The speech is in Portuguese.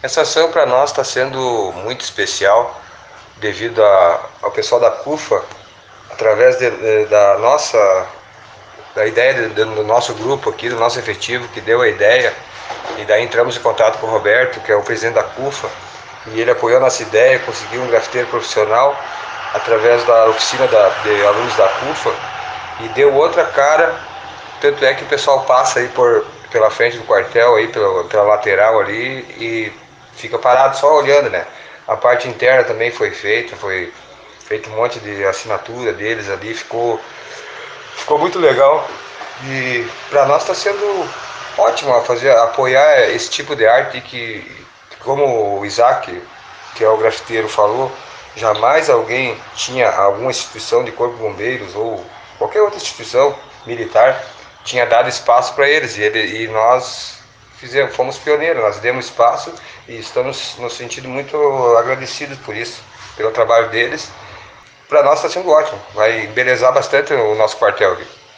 Essa ação para nós está sendo muito especial devido ao pessoal da CUFA, através da ideia do nosso grupo aqui, do nosso efetivo, que deu a ideia, e daí entramos em contato com o Roberto, que é o presidente da CUFA, e ele apoiou a nossa ideia, conseguiu um grafiteiro profissional através da oficina de alunos da CUFA, e deu outra cara. Tanto é que o pessoal passa aí pela frente do quartel, aí pela lateral ali, e fica parado só olhando, né? A parte interna também foi feito um monte de assinatura deles ali, ficou muito legal. E para nós está sendo ótimo apoiar esse tipo de arte que, como o Isaac, que é o grafiteiro, falou, jamais alguém tinha, alguma instituição de corpo de bombeiros ou qualquer outra instituição militar tinha dado espaço para eles, e nós fomos pioneiros, nós demos espaço e estamos nos sentindo muito agradecidos por isso, pelo trabalho deles. Para nós está sendo ótimo, vai embelezar bastante o nosso quartel aqui.